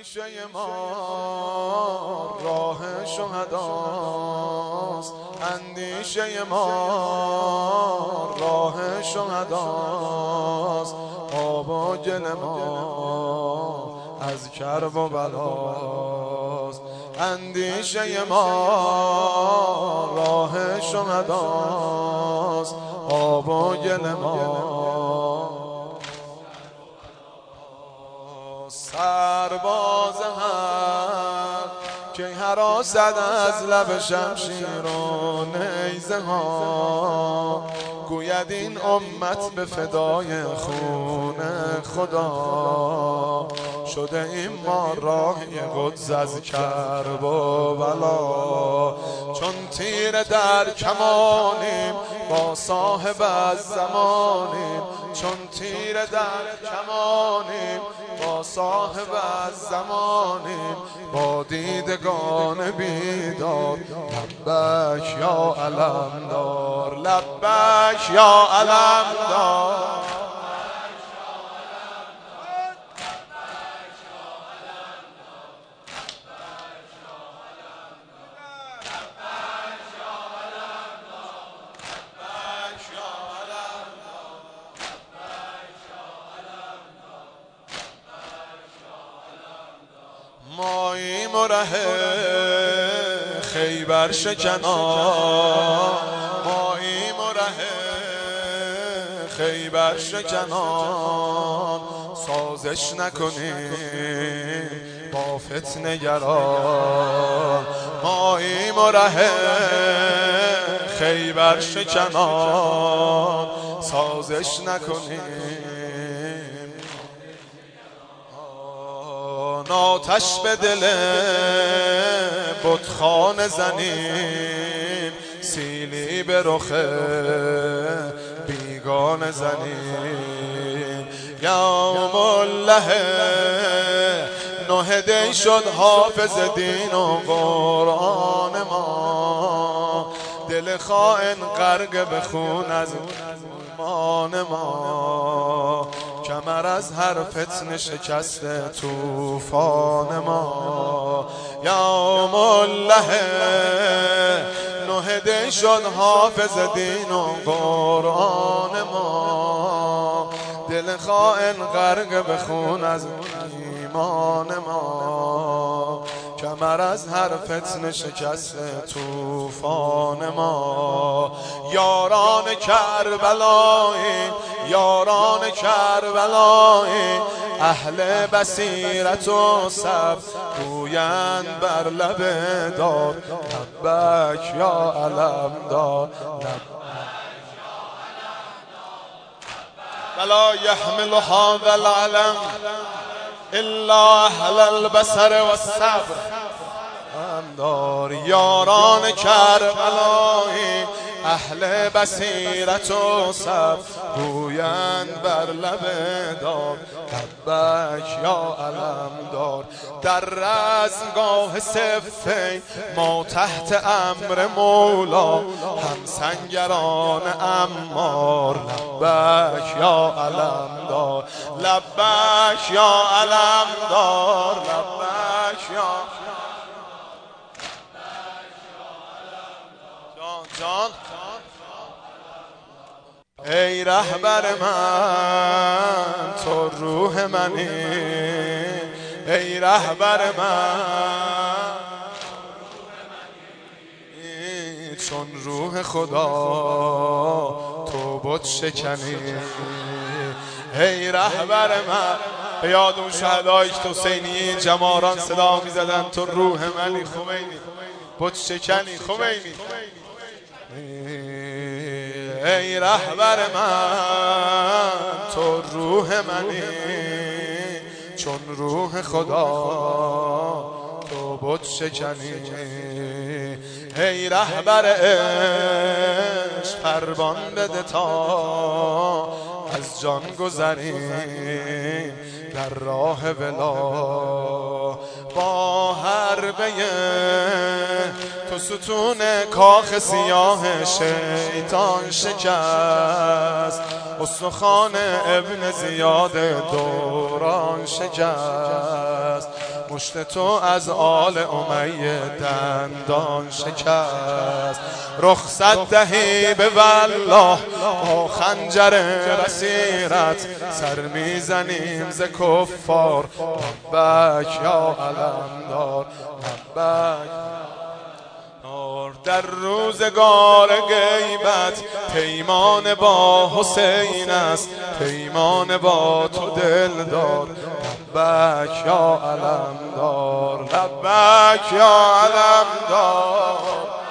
اندیشه ما راه شهداست، اندیشه ما راه شهداست، آب و گل ما از کرب و بلاست، اندیشه ما راه شهداست، آب و گل ما سرباز هم که هراسد از لب شمشیر و نیزه ها، گوید این امت به فدای خون خدا، شده این ما راهی قدس از کرب و بلا، چون تیر در کمانیم با صاحب از زمانیم، چون تیر در کمانیم با صاحب از زمانیم، با دیدگان بیدار لبک یا علمدار، لبک یا علمدار. ماییم و ره خیبر شکنان، ماییم و ره خیبر شکنان، سازش نکنیم با فتنه گران، ماییم و ره خیبر شکنان، سازش نکنیم آتش به دل بتخانه زنیم، سیلی به رخ بیگانه زنیم، یوم الله نه دی شد حافظ دین و قرآن ما، دل خائن غرق به خون از ایمان ما، کمر از هر فتنه شکسته طوفان ما، یوم الله نه دی شد حافظ دین و قرآن ما، دل خائن غرق به خون از ایمان ما، کمر از هر فتنه شکسته طوفان ما، یاران کربلایی یاران کربلایی، اهل بصیرت و صبر گویند بر لب دار، لبک یا علمدار، ولا يحمل هذا العلم الا اهل البصر والصبر. یاران کربلایی اهل بصیرت و صبر گویند بر لب دار، لبک یا علمدار. در رزمگاه صفین ما تحت امر مولا، هم سنگران امار، لبک یا علمدار، لبک یا علمدار، لبک یا جان. ای رهبر من تو روح منی، ای رهبر من چون روح خدا تو بت شکنی، ای رهبر من. به یاد اون شهدایی که حسینی جماران صدا می زدن تو روح منی خمینی، بت شکنی خمینی، ای رهبر من تو روح منی چون روح خدا تو بت شکنی، ای رهبر عشق پروان بده تا از جان گذریم در راه ولا، با حربه تو ستون کاخ سیاه شیطان شکست، استخوان ابن زیاد دوران شکست، مشت تو از آل امیه دندان شکست. رخصت دهی به والله با خنجر بصیرت، سر میزنیم ز کفار لبک یا علمدار لبک. در روزگار غیبت پیمان با حسین است، پیمان با تو دلدار لبک یا علمدار لبک یا علمدار.